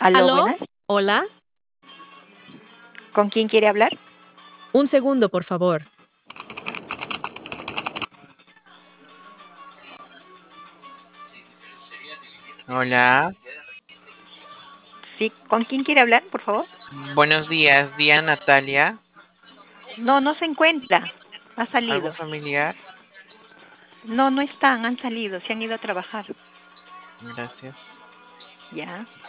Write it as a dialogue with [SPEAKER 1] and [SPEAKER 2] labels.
[SPEAKER 1] Aló,
[SPEAKER 2] ¿Aló?
[SPEAKER 1] buenas.
[SPEAKER 2] Hola.
[SPEAKER 1] ¿Con quién quiere hablar?
[SPEAKER 2] Un segundo, por favor.
[SPEAKER 3] Hola,
[SPEAKER 1] Sí, ¿con quién quiere hablar, por favor?
[SPEAKER 3] buenos días, día Natalia,
[SPEAKER 1] No, no se encuentra. Ha
[SPEAKER 3] ¿algo
[SPEAKER 1] salido.
[SPEAKER 3] familiar?
[SPEAKER 1] No, no están, han salido, se han ido a trabajar.
[SPEAKER 3] Gracias.
[SPEAKER 1] Ya.